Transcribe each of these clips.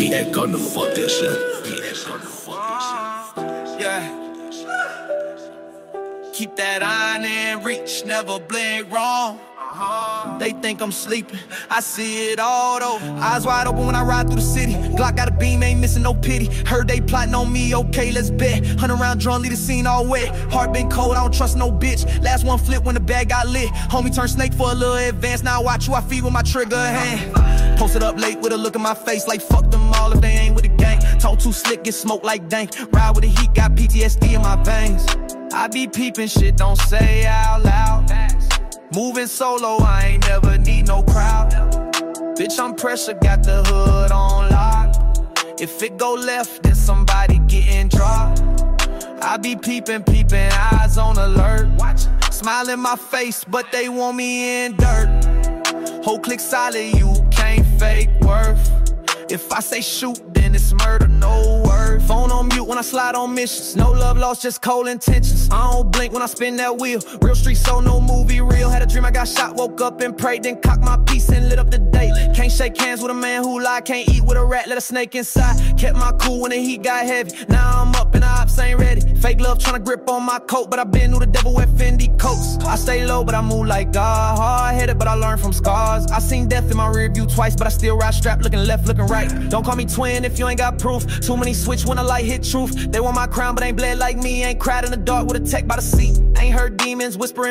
We ain't gonna fuck this shit. We ain't gonna fuck this shit. Yeah. Keep that iron in reach, never blink wrong. They think I'm sleeping, I see it all though. Eyes wide open when I ride through the city. Glock got a beam, ain't missing no pity. Heard they plotting on me, okay, let's bet. 100 round drum, leave the scene all wet. Heart been cold, I don't trust no bitch. Last one flip when the bag got lit. Homie turned snake for a little advance. Now watch who I feed with my trigger hand. Posted up late with a look in my face like fuck them all if they ain't with the gang. Talk too slick, get smoked like dank. Ride with the heat, got PTSD in my veins. I be peeping shit, don't say out loud. Moving solo, I ain't never need no crowd. Bitch, I'm pressure, got the hood on lock. If it go left, then somebody getting dropped. I be peeping, eyes on alert. Smile in my face, but they want me in dirt. Whole click solid, you can't fake worth. If I say shoot, then it's murder, no word. Phone on mute when I slide on missions. No love lost, just cold intentions. I don't blink when I spin that wheel. Real street soul, no movie real. Had a dream I got shot, woke up and prayed. Then cocked my piece and lit up the day. Can't shake hands with a man who lie. Can't eat with a rat, let a snake inside. Kept my cool when the heat got heavy. Now I'm up and the ops ain't ready. Fake love tryna grip on my coat, but I been through the devil with Fendi coats. I stay low, but I move like God. Hard-headed, but I learn from scars. I seen death in my rear view twice, but I still ride strapped, looking left, looking right. Don't call me twin if you ain't got proof. Too many switch when the light hit truth. They want my crown, but ain't bled like me. Ain't cried in the dark with a tech by the seat. Ain't heard demons whispering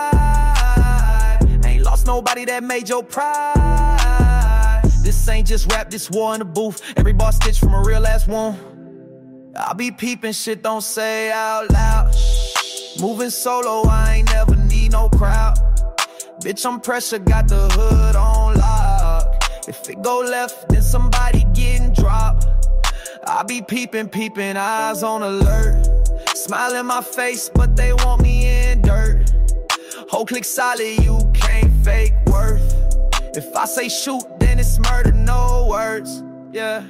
ride. Ain't lost nobody that made your pride. This ain't just rap, this war in the booth. Every bar stitched from a real ass wound. I be peeping shit, don't say out loud. Moving solo, I ain't never need no crowd. Bitch, I'm pressure, got the hood on lock. If it go left, then somebody getting dropped. I be peeping, eyes on alert. Smile in my face, but they want me in dirt. Whole click solid, you can't fake worth. If I say shoot, then it's murder, no words. Yeah.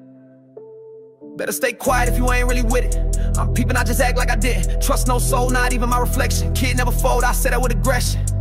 Better stay quiet if you ain't really with it. I'm peeping, I just act like I didn't. Trust no soul, not even my reflection. Kid never fold, I said that with aggression.